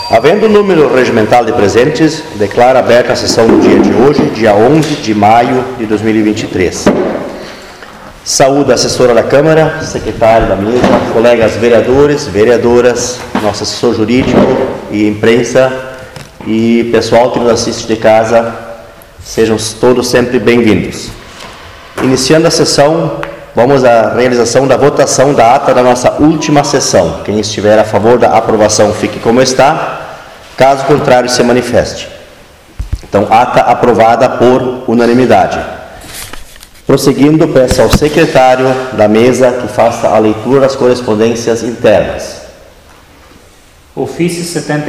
Havendo o número regimental de presentes, declaro aberta a sessão do dia de hoje, dia 11 de maio de 2023. Saúdo a assessora da Câmara, secretário da mesa, colegas vereadores, vereadoras, nosso assessor jurídico e imprensa e pessoal que nos assiste de casa, sejam todos sempre bem-vindos. Iniciando a sessão, vamos à realização da votação da ata da nossa última sessão. Quem estiver a favor da aprovação, fique como está. Caso contrário, se manifeste. Então, ata aprovada por unanimidade. Prosseguindo, peço ao secretário da mesa que faça a leitura das correspondências internas. Ofício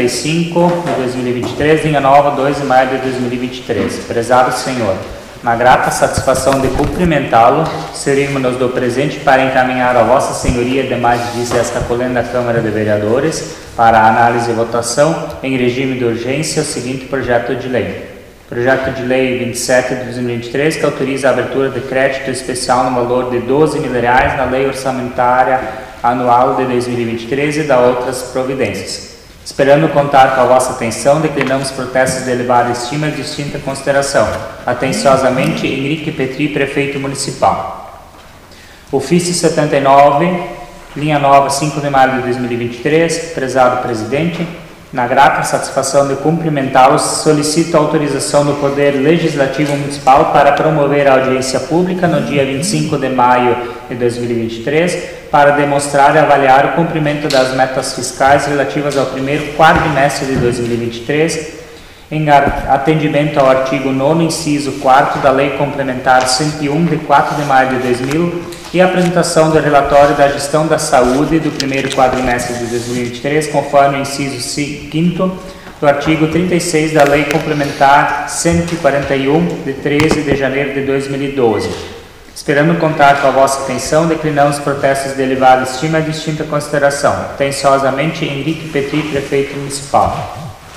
75 de 2023, linha nova, 2 de maio de 2023. Prezado Senhor, na grata satisfação de cumprimentá-lo, servimos-nos do presente para encaminhar a Vossa Senhoria demais dias desta colenda Câmara de Vereadores para análise e votação em regime de urgência o seguinte projeto de lei. Projeto de Lei 27 de 2023, que autoriza a abertura de crédito especial no valor de R$12 mil na Lei Orçamentária Anual de 2023 e da outras providências. Esperando contar com a vossa atenção, declinamos protestos de elevada estima e distinta consideração. Atenciosamente, Henrique Petri, Prefeito Municipal. Ofício 79, linha nova, 5 de maio de 2023, prezado Presidente, na grata satisfação de cumprimentá-los, solicito a autorização do Poder Legislativo Municipal para promover a audiência pública no dia 25 de maio de 2023 para demonstrar e avaliar o cumprimento das metas fiscais relativas ao primeiro quadrimestre de 2023, em atendimento ao artigo 9º, inciso 4º da Lei Complementar 101, de 4 de maio de 2000, e a apresentação do relatório da gestão da saúde do primeiro quadrimestre de 2023, conforme o inciso 5º do artigo 36 da Lei Complementar 141, de 13 de janeiro de 2012. Esperando contar com a vossa atenção, declinamos protestos de elevada estima e distinta consideração. Atenciosamente, Henrique Petri, Prefeito Municipal.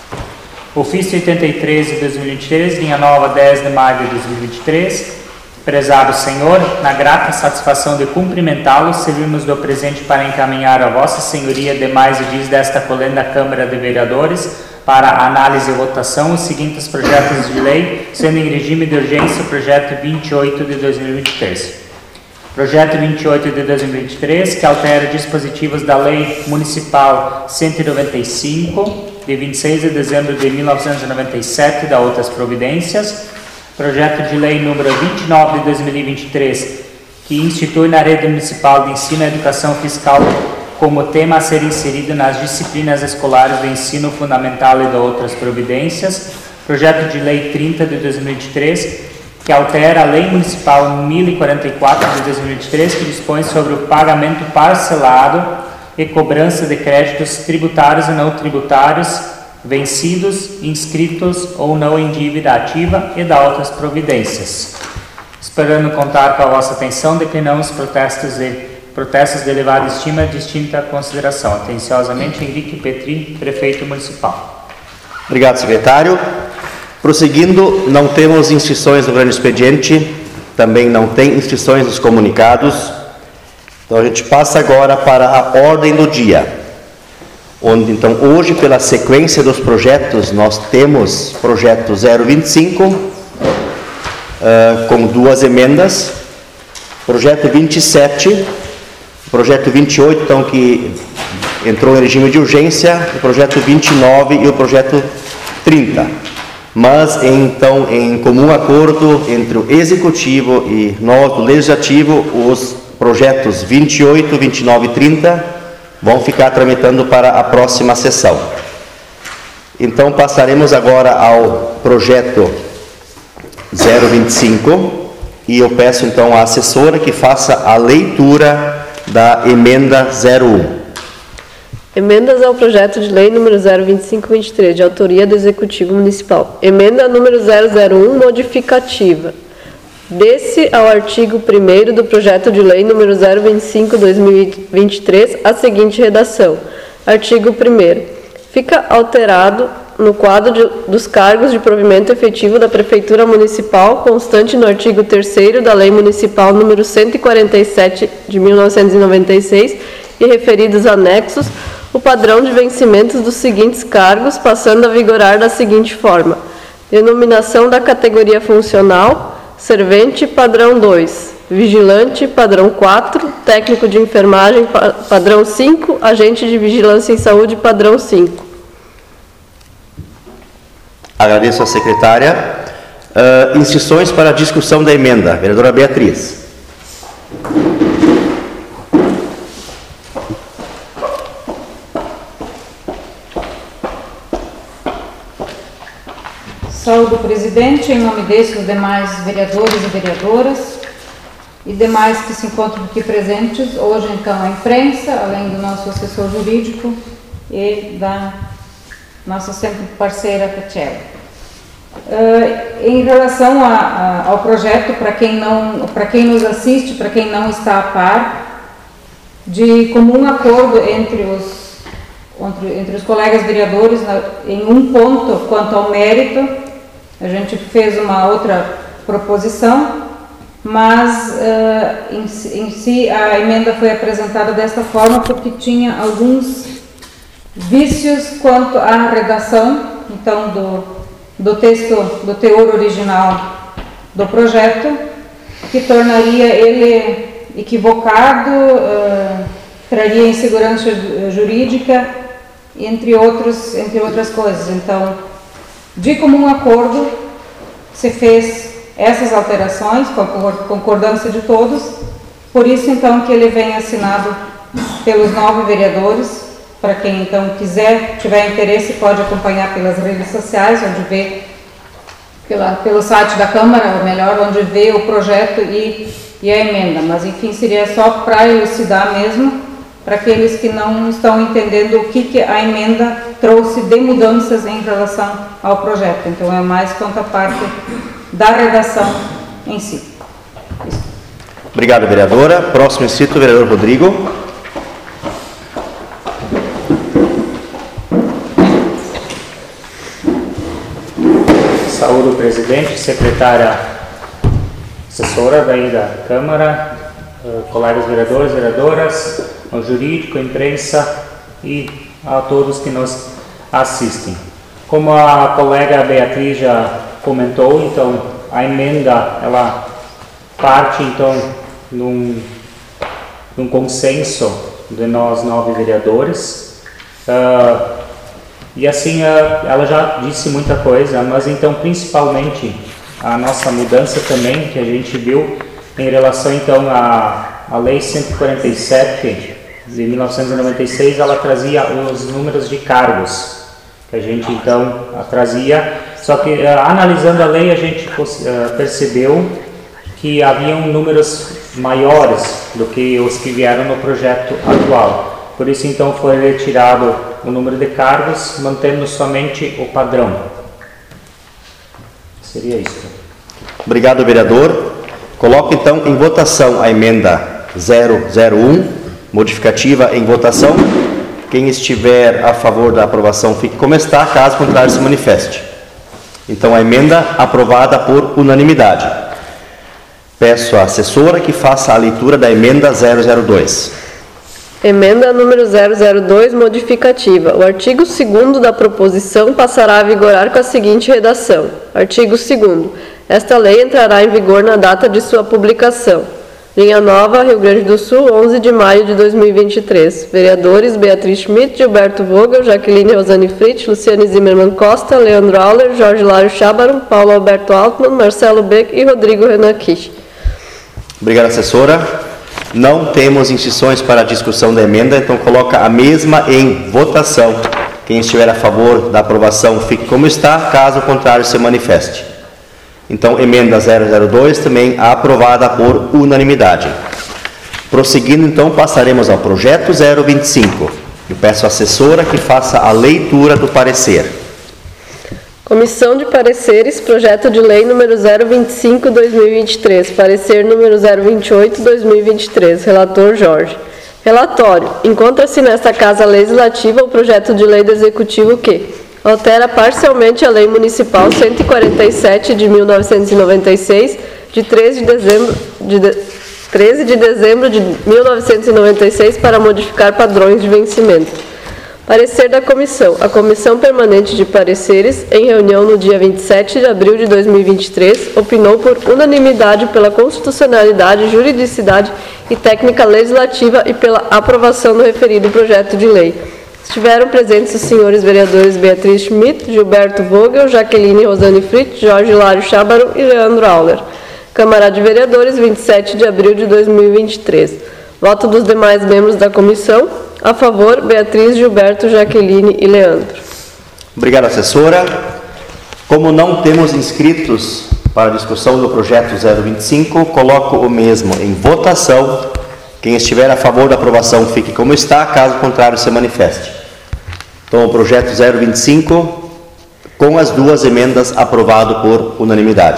Ofício 83 de 2023, linha nova, 10 de maio de 2023. Prezado Senhor, na grata satisfação de cumprimentá-lo, servimos do presente para encaminhar a Vossa Senhoria demais dias desta colenda Câmara de Vereadores para análise e votação os seguintes projetos de lei, sendo em regime de urgência o projeto 28 de 2023. Projeto 28 de 2023, que altera dispositivos da Lei Municipal 195, de 26 de dezembro de 1997, da outras providências. Projeto de Lei número 29 de 2023, que institui na rede municipal de ensino a educação fiscal como tema a ser inserido nas disciplinas escolares do ensino fundamental e de outras providências. Projeto de Lei 30 de 2023, que altera a Lei Municipal 1044 de 2023, que dispõe sobre o pagamento parcelado e cobrança de créditos tributários e não tributários vencidos, inscritos ou não em dívida ativa e da outras providências. Esperando contar com a vossa atenção, declinamos protestos de elevada estima e distinta consideração. Atenciosamente, Henrique Petri, Prefeito Municipal. Obrigado, secretário. Prosseguindo, não temos inscrições no grande expediente, também não tem inscrições nos comunicados. Então, a gente passa agora para a ordem do dia, onde, então, hoje, pela sequência dos projetos, nós temos projeto 025, com 2 emendas, projeto 27, projeto 28, então, que entrou em regime de urgência, o projeto 29 e o projeto 30. Mas, então, em comum acordo entre o Executivo e nós, do Legislativo, os projetos 28, 29 e 30 vão ficar tramitando para a próxima sessão. Então, passaremos agora ao projeto 025 e eu peço então à assessora que faça a leitura da emenda 01. Emendas ao projeto de lei número 025/23, de autoria do Executivo Municipal. Emenda número 001, modificativa. Desse ao artigo 1º do projeto de lei número 025/2023, a seguinte redação. Artigo 1º. Fica alterado no quadro dos cargos de provimento efetivo da Prefeitura Municipal, constante no artigo 3º da Lei Municipal número 147 de 1996 e referidos anexos, o padrão de vencimentos dos seguintes cargos, passando a vigorar da seguinte forma: denominação da categoria funcional, servente, padrão 2, vigilante, padrão 4, técnico de enfermagem, padrão 5, agente de vigilância em saúde, padrão 5. Agradeço à secretária. Instruções para a discussão da emenda. Vereadora Beatriz. Saúdo o presidente, em nome desse os demais vereadores e vereadoras e demais que se encontram aqui presentes, hoje então a imprensa, além do nosso assessor jurídico e da nossa sempre parceira Tatiela. Em relação ao projeto, para quem nos assiste, para quem não está a par, de comum acordo entre os colegas vereadores em um ponto quanto ao mérito, a gente fez uma outra proposição, mas em si a emenda foi apresentada desta forma porque tinha alguns vícios quanto à redação, então do texto, do teor original do projeto, que tornaria ele equivocado, traria insegurança jurídica, entre outras coisas. Então, de comum acordo, se fez essas alterações, com a concordância de todos, por isso então que ele vem assinado pelos 9 vereadores. Para quem então tiver interesse, pode acompanhar pelas redes sociais, onde vê, pelo site da Câmara, ou melhor, onde vê o projeto e a emenda. Mas enfim, seria só para elucidar mesmo, para aqueles que não estão entendendo o que a emenda trouxe de mudanças em relação ao projeto. Então é mais quanto à parte da redação em si. Isso. Obrigado, vereadora. Próximo inscrito, vereador Rodrigo. Saúdo o presidente, secretária assessora daí da Câmara, colegas vereadores, vereadoras, ao jurídico, imprensa e a todos que nos assistem. Como a colega Beatriz já comentou, então a emenda ela parte então num consenso de nós 9 vereadores. E assim, ela já disse muita coisa, mas então principalmente a nossa mudança também, que a gente viu em relação então à Lei 147 de 1996, ela trazia os números de cargos, que a gente então trazia, só que analisando a lei a gente percebeu que haviam números maiores do que os que vieram no projeto atual. Por isso então foi retirado o número de cargos, mantendo somente o padrão. Seria isso. Obrigado, vereador. Coloco então em votação a emenda 001, modificativa em votação. Quem estiver a favor da aprovação fique como está, caso contrário se manifeste. Então a emenda aprovada por unanimidade. Peço à assessora que faça a leitura da emenda 002. Emenda número 002, modificativa. O artigo 2º da proposição passará a vigorar com a seguinte redação. Artigo 2º. Esta lei entrará em vigor na data de sua publicação. Linha Nova, Rio Grande do Sul, 11 de maio de 2023. Vereadores Beatriz Schmidt, Gilberto Vogel, Jaqueline Rosane Fritz, Luciane Zimmermann Costa, Leandro Auler, Jorge Lário Chábaram, Paulo Alberto Altman, Marcelo Beck e Rodrigo Renan Kish. Obrigado, assessora. Não temos inscrições para a discussão da emenda, então coloca a mesma em votação. Quem estiver a favor da aprovação fique como está, caso contrário se manifeste. Então, emenda 002 também aprovada por unanimidade. Prosseguindo, então, passaremos ao projeto 025. Eu peço à assessora que faça a leitura do parecer. Comissão de Pareceres, projeto de lei número 025/2023, parecer número 028/2023, relator Jorge. Relatório. Encontra-se nesta Casa Legislativa o projeto de lei do Executivo que altera parcialmente a Lei Municipal 147 de 1996, de 13 de dezembro de 1996, para modificar padrões de vencimento. Parecer da Comissão. A Comissão Permanente de Pareceres, em reunião no dia 27 de abril de 2023, opinou por unanimidade pela constitucionalidade, juridicidade e técnica legislativa e pela aprovação do referido projeto de lei. Estiveram presentes os senhores vereadores Beatriz Schmidt, Gilberto Vogel, Jaqueline Rosane Fritz, Jorge Hilário Chábaro e Leandro Auler. Câmara de Vereadores, 27 de abril de 2023. Voto dos demais membros da comissão. A favor, Beatriz, Gilberto, Jaqueline e Leandro. Obrigado, assessora. Como não temos inscritos para a discussão do projeto 025, coloco o mesmo em votação. Quem estiver a favor da aprovação, fique como está, caso contrário, se manifeste. Então, o projeto 025, com as duas emendas, aprovado por unanimidade.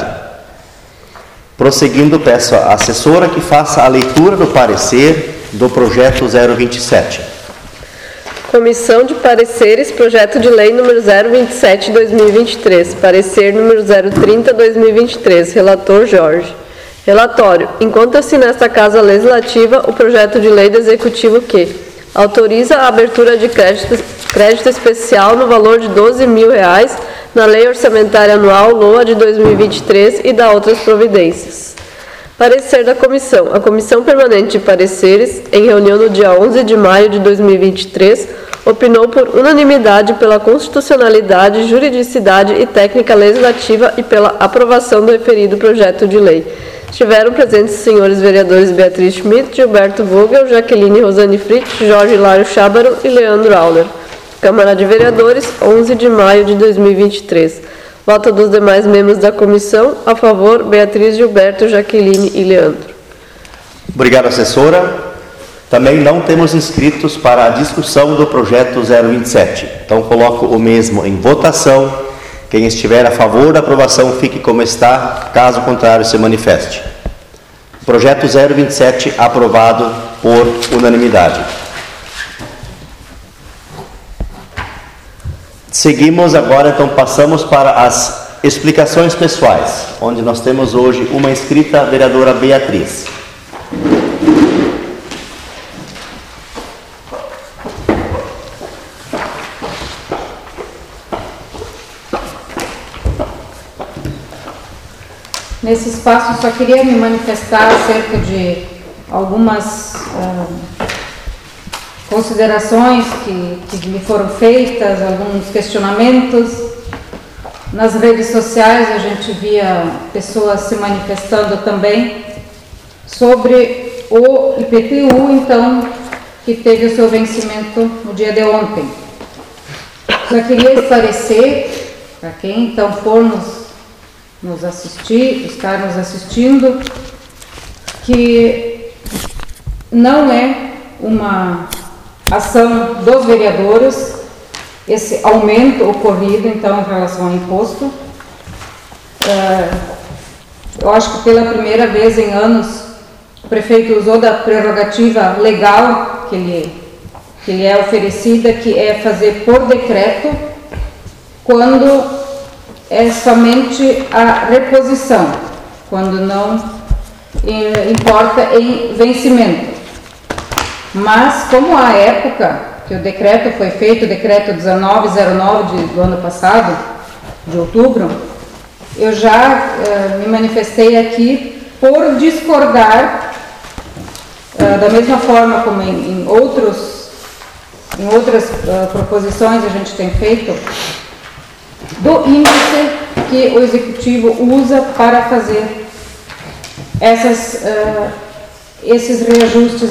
Prosseguindo, peço à assessora que faça a leitura do parecer do projeto 027. Comissão de Pareceres, projeto de lei número 027/2023, parecer número 030/2023, relator Jorge. Relatório. Encontra-se nesta Casa Legislativa o projeto de lei do Executivo que autoriza a abertura de crédito especial no valor de R$12.000 na Lei Orçamentária Anual LOA de 2023 e dá outras providências. Parecer da Comissão. A Comissão Permanente de Pareceres, em reunião no dia 11 de maio de 2023, opinou por unanimidade pela constitucionalidade, juridicidade e técnica legislativa e pela aprovação do referido projeto de lei. Estiveram presentes os senhores vereadores Beatriz Schmidt, Gilberto Vogel, Jaqueline Rosane Fritz, Jorge Hilário Chábaro e Leandro Auler. Câmara de Vereadores, 11 de maio de 2023. Voto dos demais membros da comissão. A favor, Beatriz, Gilberto, Jaqueline e Leandro. Obrigado, assessora. Também não temos inscritos para a discussão do projeto 027. Então, coloco o mesmo em votação. Quem estiver a favor da aprovação, fique como está. Caso contrário, se manifeste. Projeto 027, aprovado por unanimidade. Seguimos agora, então passamos para as explicações pessoais, onde nós temos hoje uma inscrita, a vereadora Beatriz. Nesse espaço, só queria me manifestar acerca de algumas considerações que me foram feitas, alguns questionamentos. Nas redes sociais a gente via pessoas se manifestando também sobre o IPTU, então, que teve o seu vencimento no dia de ontem. Só queria esclarecer, para quem então for nos assistir, estar nos assistindo, que não é uma ação dos vereadores esse aumento ocorrido então em relação ao imposto. Eu acho que pela primeira vez em anos o prefeito usou da prerrogativa legal que lhe é oferecida, que é fazer por decreto, quando é somente a reposição, quando não importa em vencimento. Mas, como a época que o decreto foi feito, o decreto 1909 do ano passado, de outubro, eu já me manifestei aqui por discordar, da mesma forma como em outras proposições a gente tem feito, do índice que o Executivo usa para fazer esses reajustes,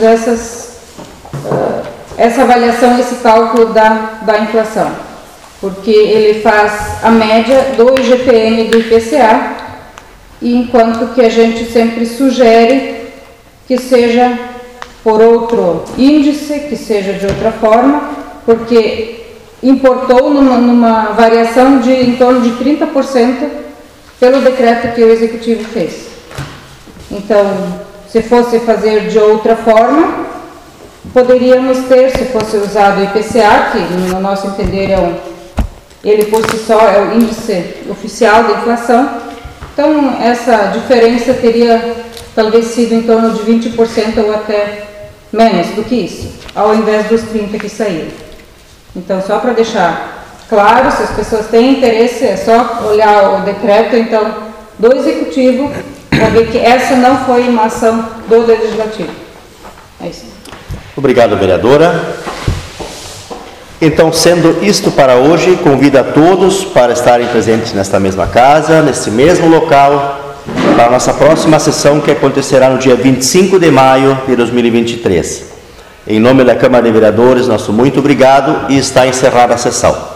essa avaliação, esse cálculo da inflação, porque ele faz a média do IGPM e do IPCA, e enquanto que a gente sempre sugere que seja por outro índice, que seja de outra forma, porque importou numa variação de em torno de 30% pelo decreto que o Executivo fez. Então, se fosse fazer de outra forma, poderíamos ter, se fosse usado o IPCA, que no nosso entender ele por si só é o índice oficial da inflação, então essa diferença teria talvez sido em torno de 20% ou até menos do que isso, ao invés dos 30% que saíram. Então, só para deixar claro, se as pessoas têm interesse, é só olhar o decreto, então, do Executivo, para ver que essa não foi uma ação do Legislativo. É isso. Obrigado, vereadora. Então, sendo isto para hoje, convido a todos para estarem presentes nesta mesma casa, neste mesmo local, para a nossa próxima sessão, que acontecerá no dia 25 de maio de 2023. Em nome da Câmara de Vereadores, nosso muito obrigado e está encerrada a sessão.